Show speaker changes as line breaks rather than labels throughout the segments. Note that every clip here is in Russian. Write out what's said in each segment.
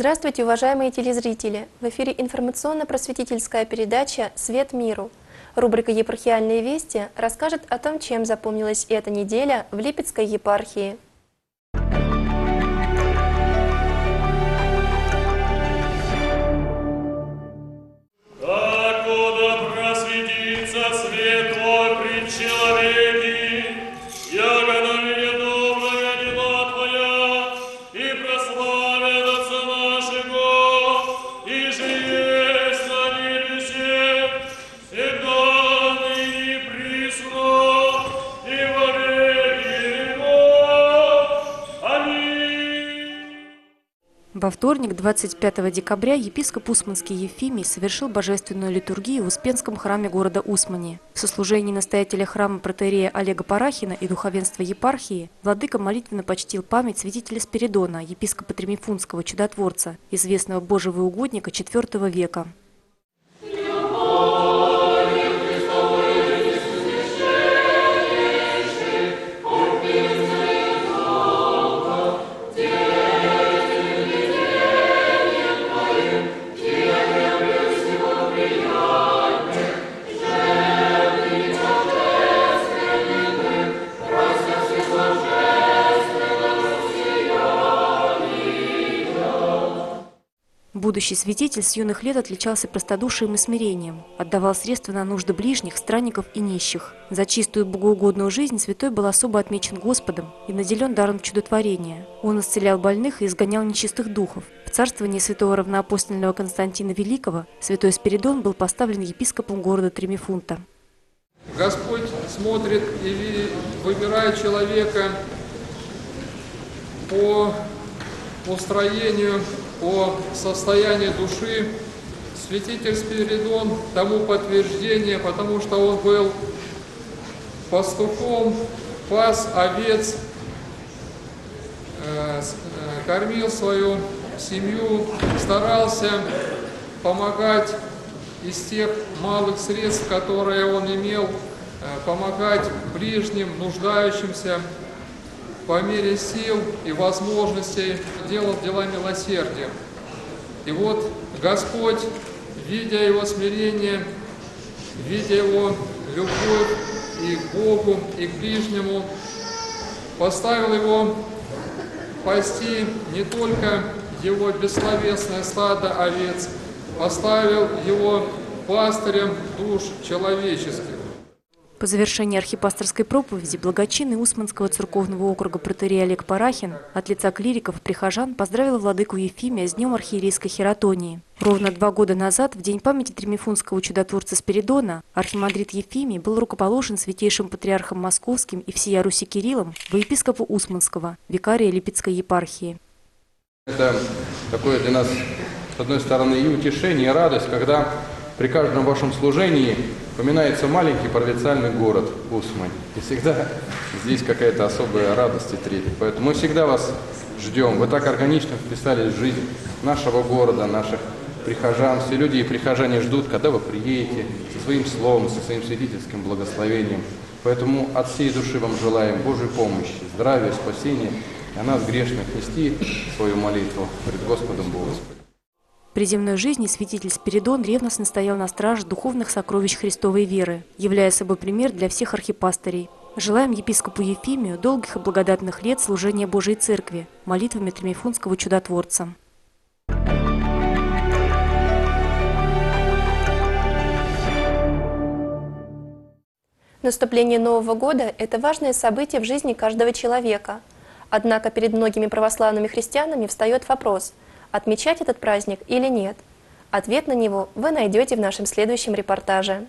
Здравствуйте, уважаемые телезрители! В эфире информационно-просветительская передача «Свет миру». Рубрика «Епархиальные вести» расскажет о том, чем запомнилась эта неделя в Липецкой епархии.
Во вторник, 25 декабря, епископ Усманский Ефимий совершил божественную литургию в Успенском храме города Усмани. В сослужении настоятеля храма протоиерея Олега Парахина и духовенства епархии владыка молитвенно почтил память святителя Спиридона, епископа Тремифунского чудотворца, известного божьего угодника IV века. Будущий святитель с юных лет отличался простодушием и смирением, отдавал средства на нужды ближних, странников и нищих. За чистую богоугодную жизнь святой был особо отмечен Господом и наделен даром чудотворения. Он исцелял больных и изгонял нечистых духов. В царствовании святого равноапостольного Константина Великого святой Спиридон был поставлен епископом города Тремифунта.
Господь смотрит и выбирает человека по устроению, по состоянию души. Святитель Спиридон тому подтверждение, потому что он был пастухом, пас овец, кормил свою семью, старался помогать из тех малых средств, которые он имел, помогать ближним, нуждающимся, по мере сил и возможностей делал дела милосердия. И вот Господь, видя его смирение, видя его любовь и к Богу, и к ближнему, поставил его пасти не только его бессловесное стадо овец, поставил его пастырем душ человеческих.
По завершении архипасторской проповеди благочинный Усманского церковного округа протоиерей Олег Парахин от лица клириков и прихожан поздравил владыку Ефимия с днем архиерейской хератонии. Ровно 2 года назад, в день памяти Тремифунского чудотворца Спиридона, архимандрит Ефимий был рукоположен святейшим патриархом Московским и всея Руси Кириллом во епископа Усманского, викария Липецкой епархии.
Это такое для нас, с одной стороны, и утешение, и радость, когда при каждом вашем служении упоминается маленький провинциальный город Усмань. И всегда здесь какая-то особая радость и трепет. Поэтому мы всегда вас ждем. Вы так органично вписались в жизнь нашего города, наших прихожан. Все люди и прихожане ждут, когда вы приедете со своим словом, со своим святительским благословением. Поэтому от всей души вам желаем Божьей помощи, здравия, спасения, и о нас, грешных, нести свою молитву пред Господом Богом.
При земной жизни святитель Спиридон ревностно стоял на страже духовных сокровищ Христовой веры, являя собой пример для всех архипастырей. Желаем епископу Ефимию долгих и благодатных лет служения Божьей Церкви, молитвами Тремифунского чудотворца.
Наступление Нового года – это важное событие в жизни каждого человека. Однако перед многими православными христианами встает вопрос – отмечать этот праздник или нет? Ответ на него вы найдете в нашем следующем репортаже.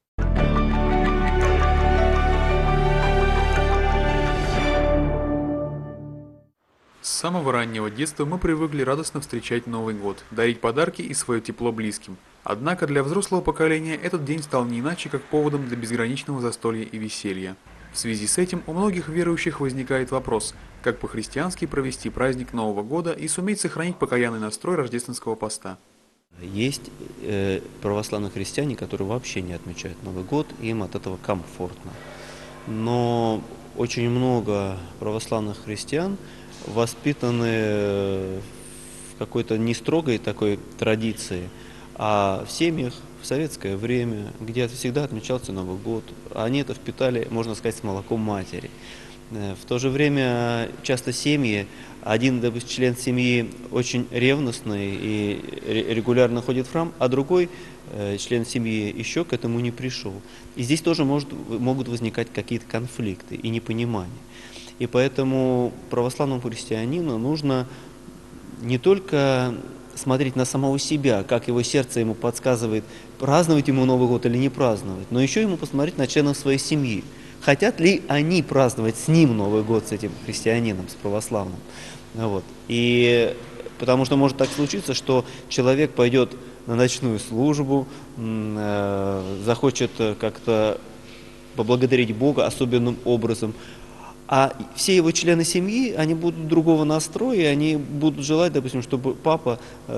С самого раннего детства мы привыкли радостно встречать Новый год, дарить подарки и свое тепло близким. Однако для взрослого поколения этот день стал не иначе, как поводом для безграничного застолья и веселья. В связи с этим у многих верующих возникает вопрос, как по-христиански провести праздник Нового года и суметь сохранить покаянный настрой рождественского поста.
Есть православные христиане, которые вообще не отмечают Новый год, им от этого комфортно. Но очень много православных христиан воспитаны в какой-то не строгой такой традиции, а в семьях в советское время, где всегда отмечался Новый год, они это впитали, можно сказать, с молоком матери. В то же время часто семьи, один, допустим, член семьи очень ревностный и регулярно ходит в храм, а другой член семьи еще к этому не пришел. И здесь тоже могут возникать какие-то конфликты и непонимания. И поэтому православному христианину нужно не только смотреть на самого себя, как его сердце ему подсказывает, праздновать ему Новый год или не праздновать, но еще ему посмотреть на членов своей семьи. Хотят ли они праздновать с ним Новый год, с этим христианином, с православным? Вот. И потому что может так случиться, что человек пойдет на ночную службу, захочет как-то поблагодарить Бога особенным образом, а все его члены семьи, они будут другого настроя, и они будут желать, допустим, чтобы папа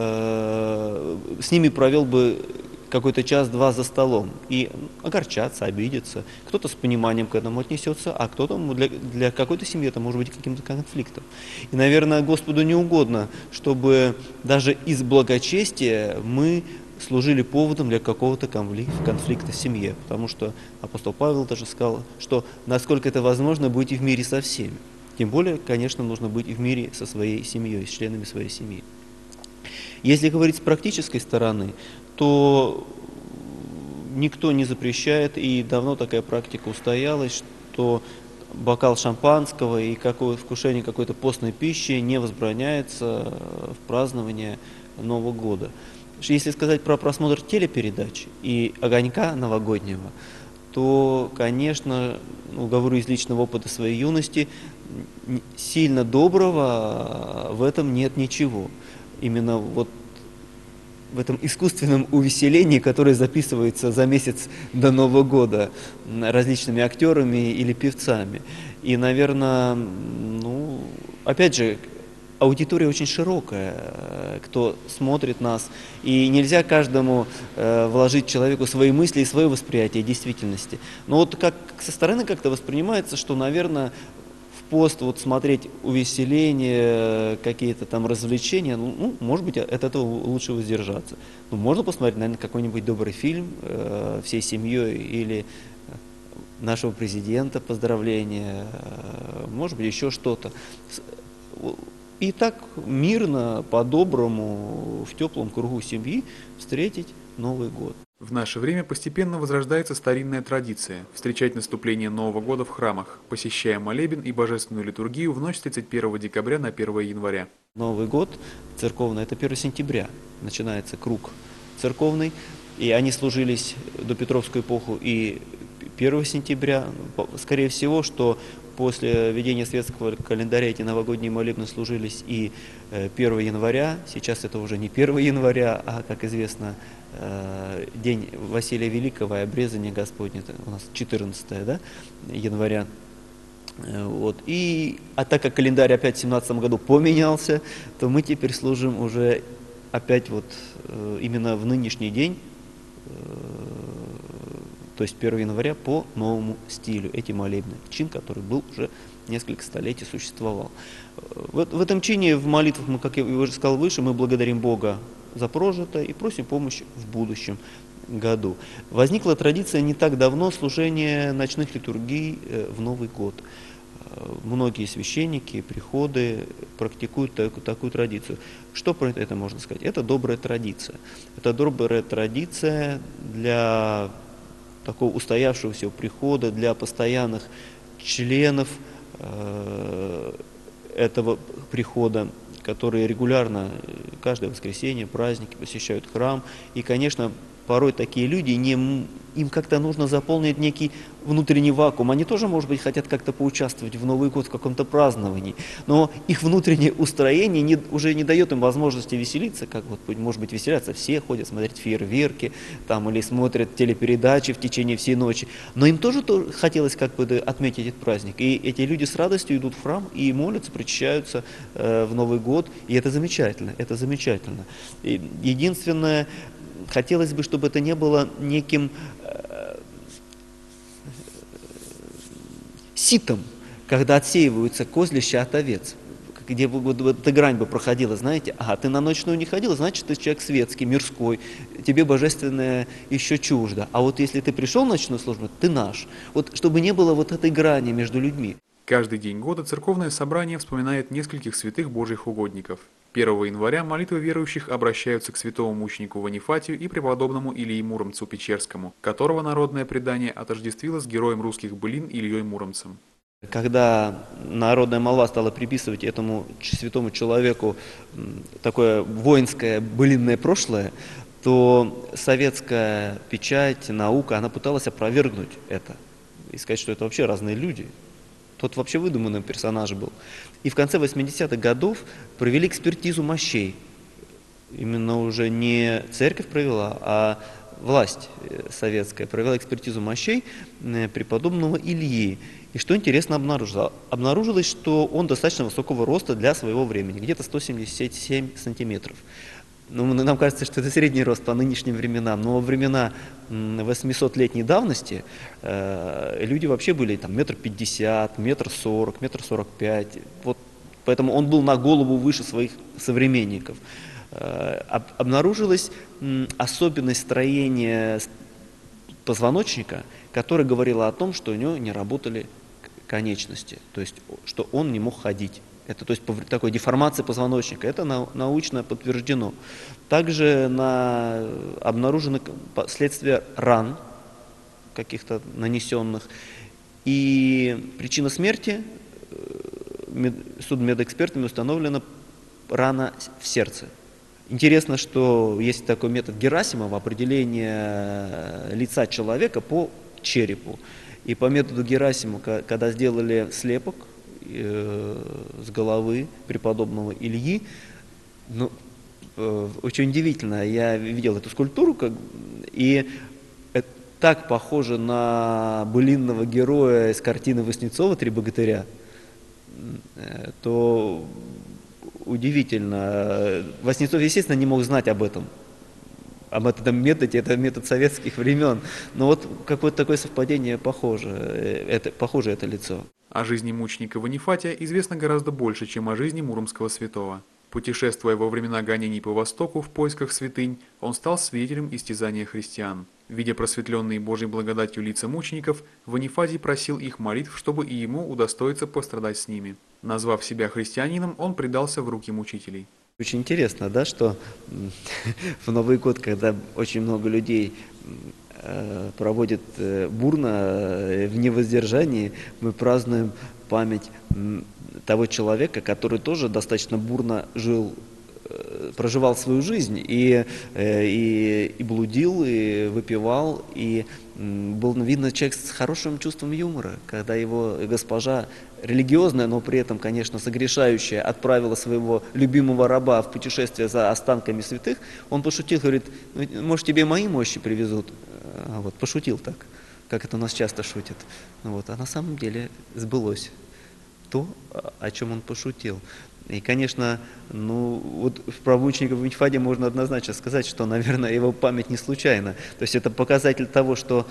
с ними провел бы какой-то час-два за столом и огорчаться, обидеться. Кто-то с пониманием к этому отнесется, а кто-то для какой-то семьи это может быть каким-то конфликтом. И, наверное, Господу не угодно, чтобы даже из благочестия мы служили поводом для какого-то конфликта в семье. Потому что апостол Павел даже сказал, что насколько это возможно, быть в мире со всеми. Тем более, конечно, нужно быть в мире со своей семьей, с членами своей семьи. Если говорить с практической стороны, то никто не запрещает, и давно такая практика устоялась, что бокал шампанского и вкушение какой-то постной пищи не возбраняется в праздновании Нового года. Если сказать про просмотр телепередач и огонька новогоднего, то, конечно, говорю из личного опыта своей юности, сильно доброго в этом нет ничего. Именно вот в этом искусственном увеселении, которое записывается за месяц до Нового года различными актерами или певцами. И, наверное, опять же, аудитория очень широкая, кто смотрит нас, и нельзя каждому вложить человеку свои мысли и свое восприятие действительности. Но вот как со стороны как-то воспринимается, что, наверное, пост, смотреть увеселения, какие-то там развлечения, может быть, от этого лучше воздержаться. Можно посмотреть, наверное, какой-нибудь добрый фильм всей семьей или нашего президента, поздравления, может быть, еще что-то. И так мирно, по-доброму, в теплом кругу семьи встретить Новый год.
В наше время постепенно возрождается старинная традиция – встречать наступление Нового года в храмах, посещая молебен и божественную литургию в ночь с 31 декабря на 1 января.
Новый год церковный – это 1 сентября, начинается круг церковный, и они служились до Петровскую эпоху и 1 сентября. Скорее всего, что после введения светского календаря эти новогодние молебны служились и 1 января. Сейчас это уже не 1 января, а, как известно, день Василия Великого и обрезание Господне, это у нас 14 января. А так как календарь опять в 2017 году поменялся, то мы теперь служим уже опять именно в нынешний день, то есть 1 января по новому стилю, эти молебны, чин, который был уже несколько столетий существовал. В этом чине, в молитвах, мы, как я уже сказал выше, мы благодарим Бога за прожитое и просим помощи в будущем году. Возникла традиция не так давно служения ночных литургий в Новый год. Многие священники, приходы практикуют такую традицию. Что про это можно сказать? Это добрая традиция. Это добрая традиция для такого устоявшегося прихода, для постоянных членов этого прихода, которые регулярно, каждое воскресенье, праздники посещают храм. И, конечно, порой такие люди, им как-то нужно заполнить некий внутренний вакуум. Они тоже, может быть, хотят как-то поучаствовать в Новый год в каком-то праздновании, но их внутреннее устроение уже не дает им возможности веселиться, как может быть, веселятся все, ходят смотреть фейерверки или смотрят телепередачи в течение всей ночи. Но им тоже хотелось отметить этот праздник. И эти люди с радостью идут в храм и молятся, причащаются в Новый год. И это замечательно, это замечательно. И единственное, хотелось бы, чтобы это не было неким ситом, когда отсеиваются козлища от овец. где вот эта грань бы проходила, знаете, ага, ты на ночную не ходил, значит, ты человек светский, мирской, тебе божественное еще чуждо. А вот если ты пришел на ночную службу, ты наш. Вот чтобы не было вот этой грани между людьми.
Каждый день года церковное собрание вспоминает нескольких святых Божьих угодников. 1 января молитвы верующих обращаются к святому мученику Ванифатию и преподобному Илии Муромцу Печерскому, которого народное предание отождествило с героем русских былин Ильей Муромцем.
Когда народная молва стала приписывать этому святому человеку такое воинское былинное прошлое, то советская печать, наука, она пыталась опровергнуть это и сказать, что это вообще разные люди. Тот вообще выдуманный персонаж был. И в конце 80-х годов провели экспертизу мощей. Именно уже не церковь провела, а власть советская провела экспертизу мощей преподобного Ильи. И что интересно обнаружилось, что он достаточно высокого роста для своего времени, где-то 177 сантиметров. Ну, нам кажется, что это средний рост по нынешним временам, но во времена 800-летней давности люди вообще были там 1,50 м, 1,40 м, 1,45 м. Вот, поэтому он был на голову выше своих современников. Обнаружилась особенность строения позвоночника, которая говорила о том, что у него не работали конечности, то есть что он не мог ходить. Это, то есть, такой деформация позвоночника, это научно подтверждено. Также обнаружены последствия ран каких-то нанесенных. И причина смерти судмедэкспертами установлена рана в сердце. Интересно, что есть такой метод Герасимова, определение лица человека по черепу. И по методу Герасимова, когда сделали слепок с головы преподобного Ильи, ну, очень удивительно, я видел эту скульптуру, и это так похоже на былинного героя из картины Васнецова «Три богатыря», то удивительно. Васнецов, естественно, не мог знать об этом методе, это метод советских времен. Но вот какое-то такое совпадение похоже это лицо.
О жизни мученика Ванифатия известно гораздо больше, чем о жизни муромского святого. Путешествуя во времена гонений по Востоку в поисках святынь, он стал свидетелем истязания христиан. Видя просветленные Божьей благодатью лица мучеников, Ванифатий просил их молитв, чтобы и ему удостоиться пострадать с ними. Назвав себя христианином, он предался в руки мучителей.
Очень интересно, да, что в Новый год, когда очень много людей проводит бурно, в невоздержании, мы празднуем память того человека, который тоже достаточно бурно проживал свою жизнь и блудил, и выпивал, и был, видно, человек с хорошим чувством юмора, когда его госпожа, религиозная, но при этом, конечно, согрешающая, отправила своего любимого раба в путешествие за останками святых, он пошутил, говорит, может, тебе мои мощи привезут? Вот, пошутил так, как это у нас часто шутят. Вот, а на самом деле сбылось то, о чем он пошутил. И, конечно, вот про мученика Ванифатия можно однозначно сказать, что, наверное, его память не случайна. То есть это показатель того, что,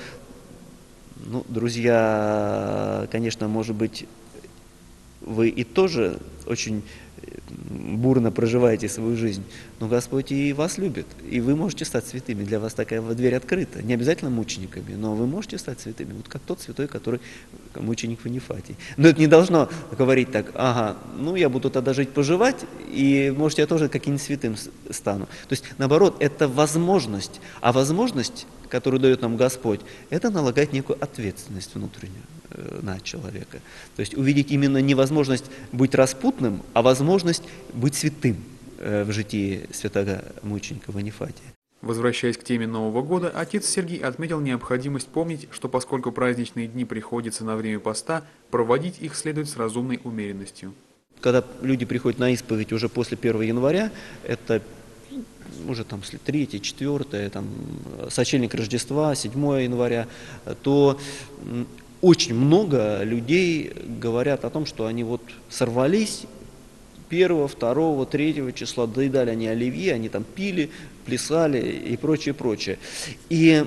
друзья, конечно, может быть, вы и тоже очень бурно проживаете свою жизнь, но Господь и вас любит, и вы можете стать святыми. Для вас такая дверь открыта. Не обязательно мучениками, но вы можете стать святыми, вот как тот святой, который мученик Ванифатий. Но это не должно говорить так, я буду тогда жить-поживать, и, может, я тоже каким-нибудь святым стану. То есть, наоборот, это возможность, а возможность, которую дает нам Господь, это налагает некую ответственность внутреннюю на человека. То есть увидеть именно не возможность быть распутным, а возможность быть святым в житии святого мученика Ванифатия.
Возвращаясь к теме Нового года, отец Сергий отметил необходимость помнить, что поскольку праздничные дни приходятся на время поста, проводить их следует с разумной умеренностью.
Когда люди приходят на исповедь уже после 1 января, это уже 3, 4, сочельник Рождества, 7 января, то очень много людей говорят о том, что они сорвались 1, 2, 3 числа, доедали они оливье, они пили, плясали и прочее, прочее. И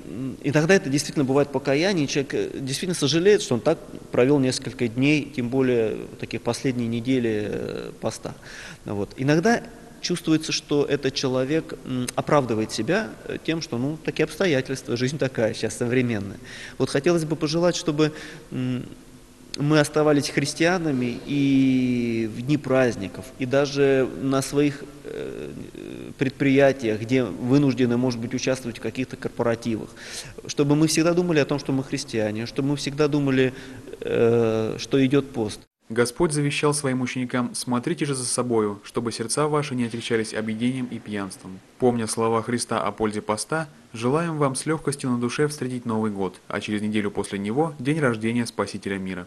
иногда это действительно бывает покаяние, и человек действительно сожалеет, что он так провел несколько дней, тем более такие последние недели поста. Вот. Иногда чувствуется, что этот человек оправдывает себя тем, что, ну, такие обстоятельства, жизнь такая сейчас современная. Вот хотелось бы пожелать, чтобы мы оставались христианами и в дни праздников, и даже на своих предприятиях, где вынуждены, может быть, участвовать в каких-то корпоративах, чтобы мы всегда думали о том, что мы христиане, чтобы мы всегда думали, что идет пост.
Господь завещал своим ученикам: «Смотрите же за собою, чтобы сердца ваши не отличались объедением и пьянством». Помня слова Христа о пользе поста, желаем вам с легкостью на душе встретить Новый год, а через неделю после него – день рождения Спасителя мира.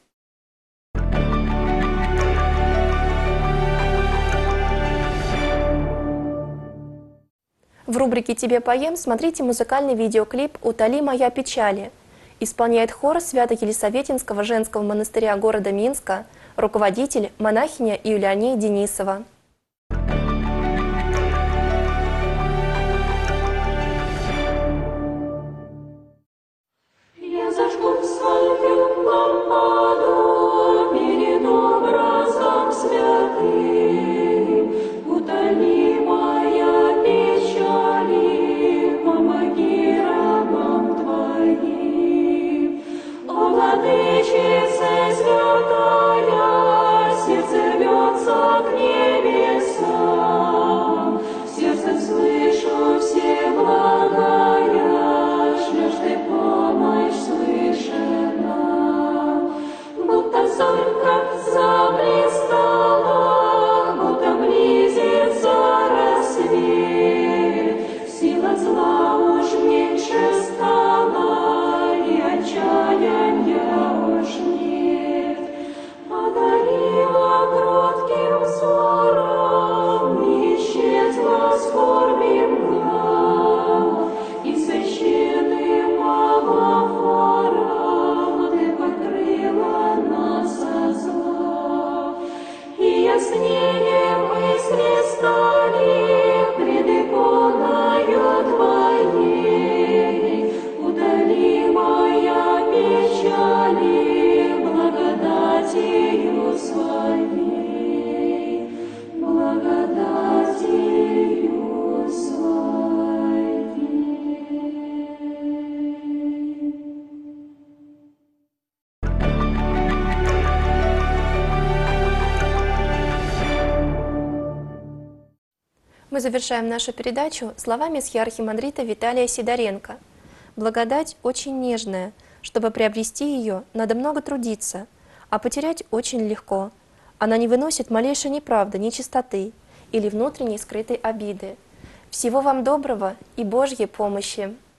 В рубрике «Тебе поем» смотрите музыкальный видеоклип «Утоли моя печали». Исполняет хор Свято-Елисаветинского женского монастыря города Минска руководитель монахиня Юлиания Денисова.
Я зажгу свою лампаду перед образом святым, утоли моя печали, помоги рабам твоим. О, Владычице святая, сердце рвется к небесам, сердце слышу все благая, шлешь ты помощь слышана. Будто зорька заблистала, будто близится рассвет, сила зла уж меньше стала, и отчаяния уж нет. Одарила кротким взором, исчезла скорби мгла, и священным амафором ты покрыла нас со зла. И яснее мысли стали пред иконою твоей, удали моя печали благодатью своей, благодатью своей.
Мы завершаем нашу передачу словами архимандрита Виталия Сидоренко. Благодать очень нежная. Чтобы приобрести ее, надо много трудиться, а потерять очень легко. Она не выносит малейшей неправды, нечистоты или внутренней скрытой обиды. Всего вам доброго и Божьей помощи!